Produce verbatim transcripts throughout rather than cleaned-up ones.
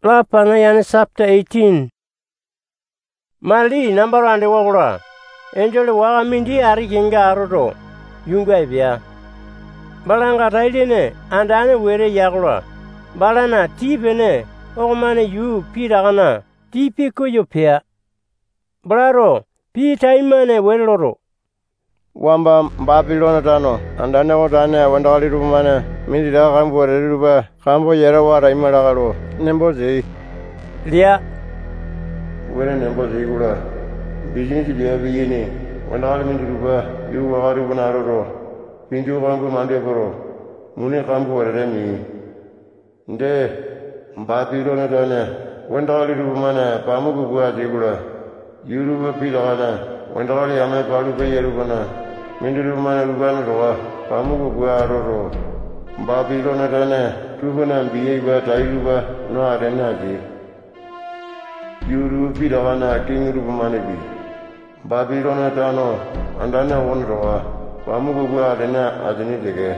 Lapana yani chapter eighteen. Mali number ande wagura. Angel waga mindi ari kinga arodo. Yunga ibia. Balanga taidene andane were yagura. Balana tipene ogmane yu piragana tipi kuyo pia. Braro pi taimane weloro. Wamba Babylon tano andane wotane wandali rumane mindi da kambo reruba kambo yera wara imaragaro nembo zei Lia were nembo zei gura business dia biyini wandali mindi ruba yu wari bunaroro pinju kambo mande boro mune kambo remi nde Babylon tane wandali rumane pamugu gua zei gura yuruba pilagana wandali ame palu pe yerubana Mindiru mana lubana roa, kamu gua roro. Babylon adane, tubana biye ba tailuba no arena ji. Yuru pidavana king rubamane bi. Babylon adano, andana won roa, kamu gua arena adini dege.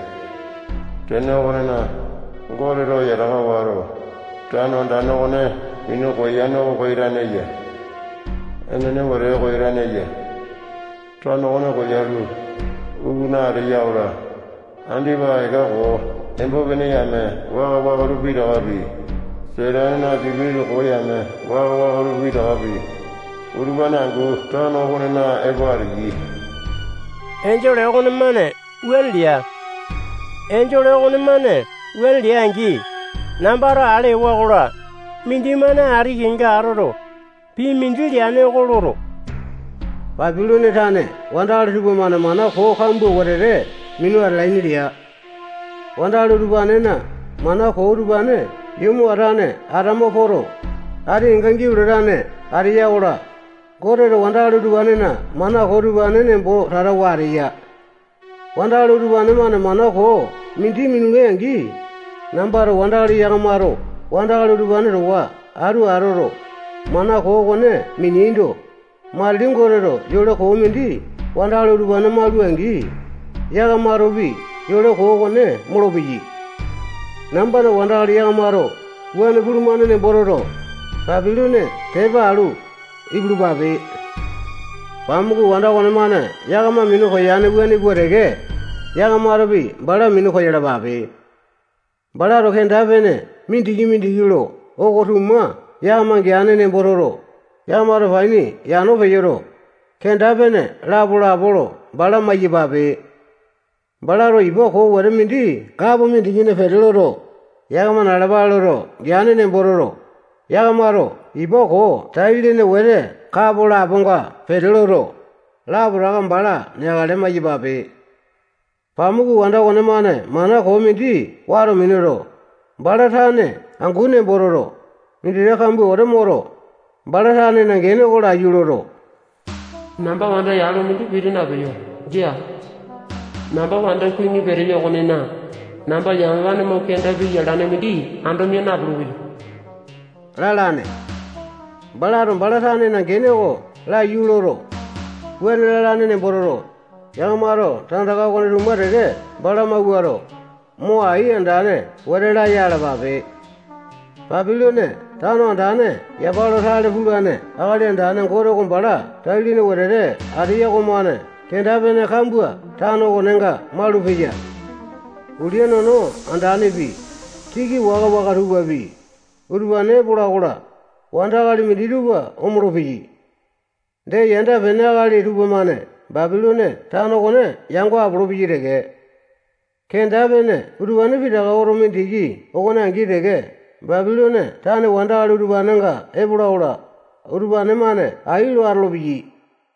Tena wona, gore ro yaraga waro. Tano andana wone, mino koyano koirane ye. Enene wore koirane ye. Tano wona koyaru. Una riyaura andi ba ega ko embo bene yame wa wa rubi dabi serana dibiru ko yame wa wa rubi dabi urubana go tano wona egwari Angel ogone mane welia Angel ogone mane welia ngi nambara ale wagura mindi mana ari kinga aroro pi mindi liane goloro Babylon tane wandal rubu mana mana ko kambu warere minu arlaini dia wandal rubane na mana ko rubane yumu arane aramo poro ari ingangi urane ari ya ora gore wandal rubane na mana ko rubane ne bo rarawariya wandal rubane mana mana ko mindi minu ngi nambar wandal yagamaro wandal rubane rowa aru aroro mana ko gone minindo Malingorero, Yola Comindi, Wandalo Rubana Maluangi, Yagamarobi, Yola Hogone, Morobi. Number Wandal Yagamaro, one Guruman and Bororo, Babilone, Tebaru, Ibrubabi. Pamugu Wanda Wanamana, Yagama Minukoyana, when it were again, Yagamarobi, Bala Minukoyababi. Balaro Kendavene, Minti Mindi Yulo, Ogotuma, Yagamangian and Bororo. Yamaro Vaini, Yano Vero, Kendabene, Labula Bolo, Bala Majibabe, Balaro Iboko, were Mindi, Cabo Mindi in a Fedoro, Yagaman Alabaloro, Yanin and Bororo, Yagamaro, Iboko, Tiled in the Were, Cabo Labonga, Fedoro, Laburagam Bala, Yagalema Jibabe, Pamugu Wanda Wanamane, Mana Comindi, Waro Minero, Balatane, Angune Bororo, Mindiakambu or Moro. Balatane na gene gola yuroro. Namba wanda yalo mindi birina beyo. Dia. Namba wanda kuini beriyo konena. Namba yangane mo kenda bi yalane mindi ando mi na bluwi. Lalane. Balaro balatane na gene go la yuroro. Wen lalane ne bororo. Yamaro tandaga kone rumarege balama guaro. Mo ai andane werela yala babe. Babylone Tano andane, Yabalo Tale Bulane, Ali andane, Goro Gombala, Tailin Were, Adia Gomane, Kendabene Kambua, Tano Gonenga, Malupia. Udiano no, andane bi, Tiki Waga Waga Ruba bi, Urbane Buragola, Wandali Midiruba, Omrobi. De Yanda Venagali Rubamane, Babylone, Tano Gone, Yangua Brobi rege. Kendabene, Urbane Vida Oromi Digi, Ogonangi rege. Babylone, Tane Wanda Rubananga, Ebura, Urbane Mane, Ailu Arlobi.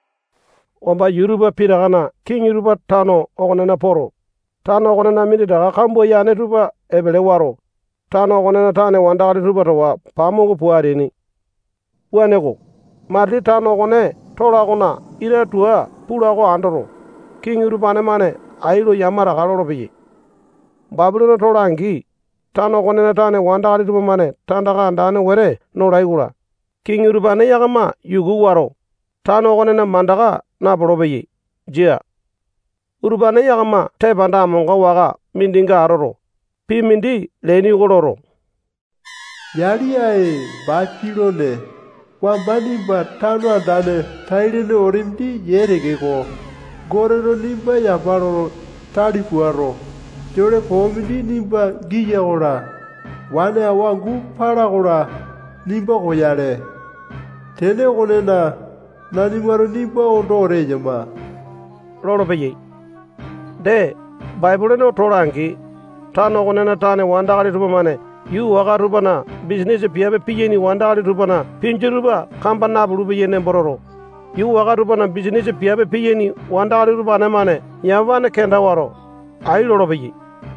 Wamba Yuruba Piragana, King Yuruba Tano, Ogonana Poro. Tano Gonana Midida, Cambo Yane Ruba, Ebelewaro. Tano Gonana Tane, Wanda Ruba, Pamogo Puarini. Wanego. Marli Tano Gone, Toragona, Ira Tua, Purago Andoro. King Urubane Mane, Ailu Yamara Garobi. Babylon Torangi. Tano Gonena Tane, Wanda Rubamane, Tandaga and Dane Were, no Raigura. King Urubane Yagama, Yuguwaro. Tano Gonena Mandaga, Naborobi. Jia. Urubane Yagama, Tebanda Mongawaga, Mindinga Aroro. P Mindi, Leni Gororo. Yaliae Bapilone Wambanimba Tano Dane Tailene Orimdi Yeregego Gorero Nimba Yabaro Talifuaro Jore Komidi Nimba Giyaora Wane Awangu Paragora Nimba Goyare Tele Onena Nanimaro Nimba Ondore Jama Loro Baye De Bible no Torangi Tano Onena Tane Wandari Rubamane You waga rubana business piabe piyeni wandali rubana pinjuruba kampana buruba yene bororo You waga rubana business piabe piyeni wandali rubana mane yavane kenda waro ai loro bayi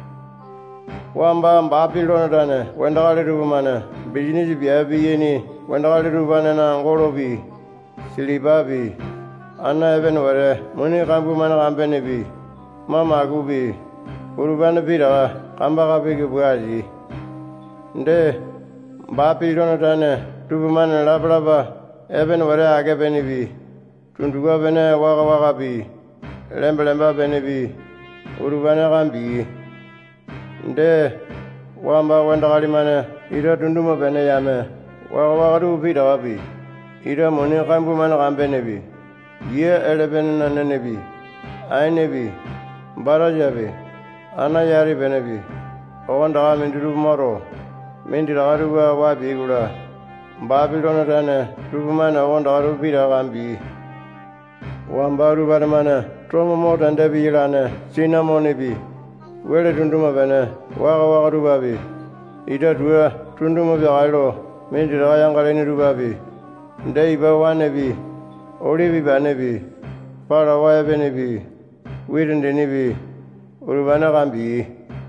Wamba Babylon dane wandali rubana business piabe yeni wandali rubana na ngorobi silibabi anna even ware muni kambu mana kampene bi mama gubi urubana bira kamba kabege buaji Nde Bapilon dane Tubuman Labraba Eben Ware Aga Benibi Tunduga Bene Waga Waga Bi Lembelemba Benibi Urubana Rambi Nde Wamba Wandagalimane Ida Tunduma Bene Yame Waga Waga Bida Wabi Ida Moni Kambuman Rambenebi Ye Eleben Nenebi Ainebi Barajabi Anayari Benebi Owandaga Mindu Moro Mendi Raruba Wabigura Babylon Dane Rubumana Wanda Rubida Rambi Wambaru Badamana Troma Motan Debi Rane Sinamonibi Wele Tunduma Bene Waga Wagarubabi Ida Dua Tunduma Viro Mendi Rayangaleni Rubabi Deiba Wanebi Olivi Banebi Parawaya Benebi Widin Denibi Urbana Rambi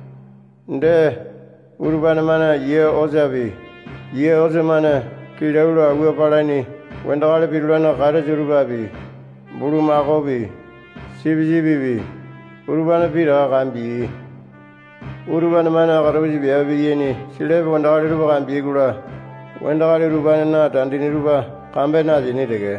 Nde Urbana mana ye ozabi ye ozamana kilaura agua palani wendale pilana kare jurubabi buru magobi sibijibi urbana pira kambi urbana mana karabi biabi yeni silebe wendale ruba kambi gura wendale rubana na tandini ruba kambe na jini dege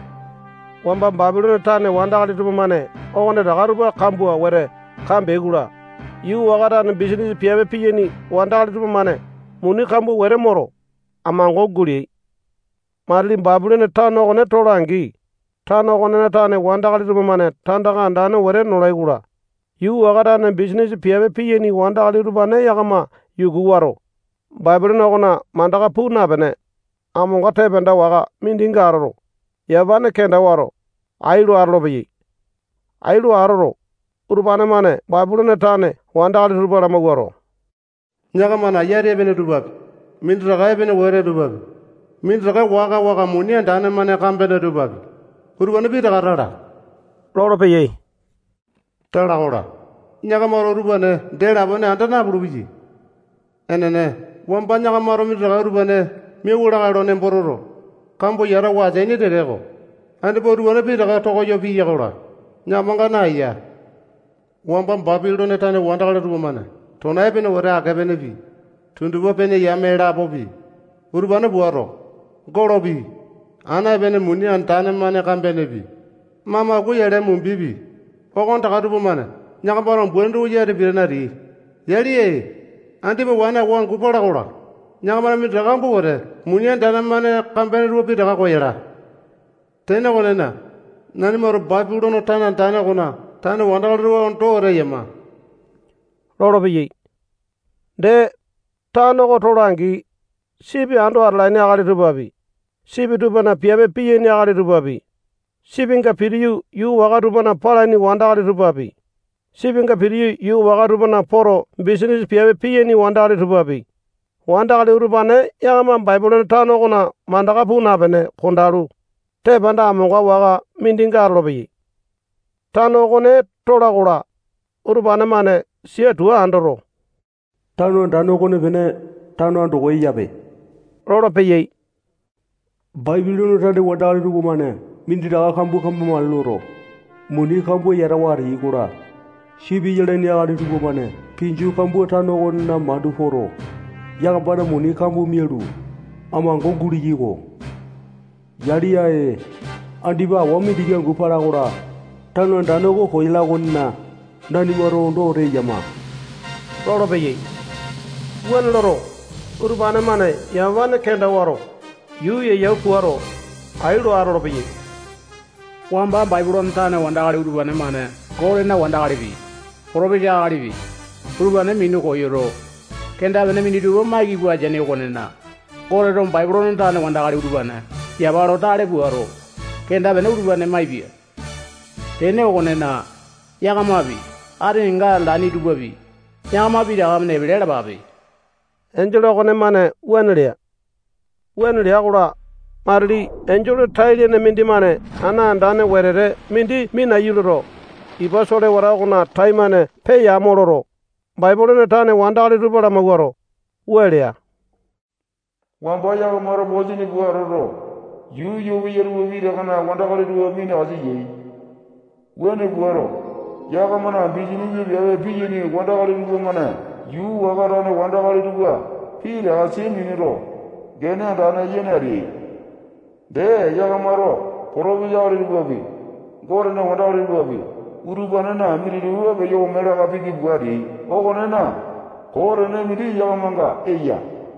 Wamba Babylon tane wandale ruba mane owane dagaruba kambua were kambe gura You wagara na business piabe piyeni wandali tuba mane muni kambu were moro amango guri marli Babylon tano gone torangi tano gone tane wandali tuba mane tandaga andane were norai gura You wagara na business piabe piyeni wandali tuba ne yagama yugu waro Babylon gona mandaga puna bene amonga tebenda waga mindinga arro yavane kenda waro ailu arlo bayi ailu arro Urbana mane Babylon tane wandali rubara magwaro Nyaga mana yare bene rubab min raga bene wore rubab min raga waga waga muni andane mane kambene rubab urbana bi raga rada Loro peye tara ora nyaga maro rubane dera bone andana burubiji enene wamba nyaga maro min raga rubane mi wura ga do ne bororo kambo yara wa jeni derego ande bo rubane bi raga to ko yo bi yagora nyamanga na ya Wamba Babylon tane wandagala rubamana tona bene wore aga bene bi tundubo bene yamera bobi urbana buaro gorobi ana bene muni antane mane kambene bi mama ku yere mun bibi ogon taka rubamana nyaka baron buendu yere birenari yari e andi be wana wan ku pora gora nyaka mana mi daga mbu wore muni antane mane kambene rubi daga ko yera tena gonena nani maro Babylon tane antane gona Tane wandagaruwa onto ore yama. Loro biyi. De tano ko torangi sibi ando arlaini agali rubabi. Sibi rubana piabe piyeni agali rubabi. Sibi nga piriyu yu waga rubana palani wandagali rubabi. Sibi nga piriyu yu waga rubana poro business piabe piyeni wandagali rubabi. Wandagali rubane yagama Bible tano kona mandaga puna bene kondaru. Te banda amonga waga mindinga arlobi. Tano gone tora gora urbana mane sia tua andoro Tano dano gone bene tano ando go yabe Loro peye Bible tade wadali rugo mane mindira kambu kambu maloro muni kambu yara wari gora shibi yele ni ari rugo mane pinju kambu tano gone na madu foro yaga bada muni kambu mieru amango guri jigo yari yae andiba wami diga gupara gora Tano dano go hoila gonna nani maro ndo re yama Loro peye Wan loro urubane mane yamvane kenda waro yu ye yakuaro aido aroro bi wamba Bible tane wandagari urubane mane gore na wandagari bi porobe jagari bi urubane minu ko yoro kenda bene mini duwo magi gwa jane konena gore rom Bible tane wandagari urubane yabaro tare buaro kenda bene urubane mai bi tene konena yagamabi ari nga lani dubabi yagamabi dagamne bele babi enjolo kone mane wenria wenria kura marli enjolo taile ne mindi mane ana andane werere mindi mina yuloro ibasore wara kuna taimane pe ya mororo Bible ne tane wandali rubara magwaro welia wamba ya maro bozini buaroro yu yu yeru wi de kana wandali ruwa mina aziyi wene buaro ya kamana bijini wi ya bijini wandali ruwa mana yu wagarane wandali ruwa pila asimini gene dana yenari de ya kamaro porobi ya ruwa bi gore na wandali ruwa bi urubana na miri ruwa be yo mera ka bigi buari ogone na gore ne miri ya manga eya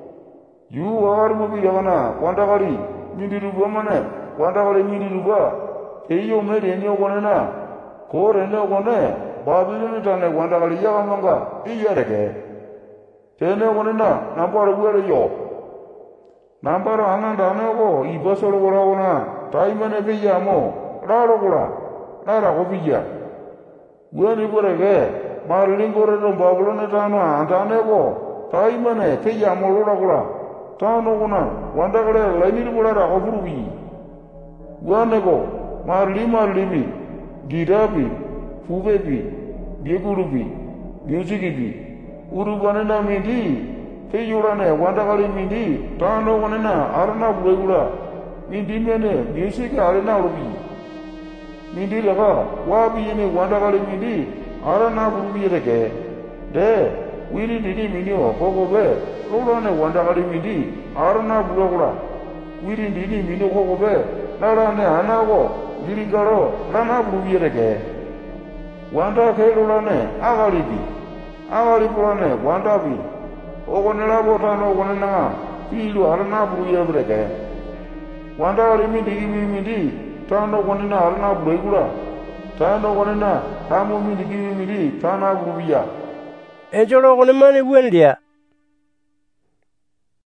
yu wagaru bi ya na wandali miri ruwa mana wandali miri ruwa eyo mere ne ogone na gore ne ogone babilu tane wandali ya manga eya reke tene ogone na nambaro buere yo nambaro ananda ne go ibasoro gora ona taimane be ya mo raro gora rara go biya wani gorege marling gore no bablo ne tano antane go taimane te ya mo lora gora tano gona wanda gare laini gora ra go burubi wani go marli marlimi girabi fubebi biegurubi biujigibi urubane na mindi te yurane wanda gare mindi tano gona na arna buregura mindi mene biusigi arena urubi mindi laga wabi ini wanda kali mindi arana burubi reke de wiri didi mindi o koko be lolo ne wanda kali mindi arana buragura wiri didi mindi koko be nara ne anago diri garo rana burubi reke wanda ke lolo ne agali bi agali pura ne wanda bi ogo ne labo tano ogo ne na pilu arana burubi reke wanda kali mindi mindi tano konena alna buregura tano konena tamu midi kimi midi tana burubiya enjolo kone mane wendia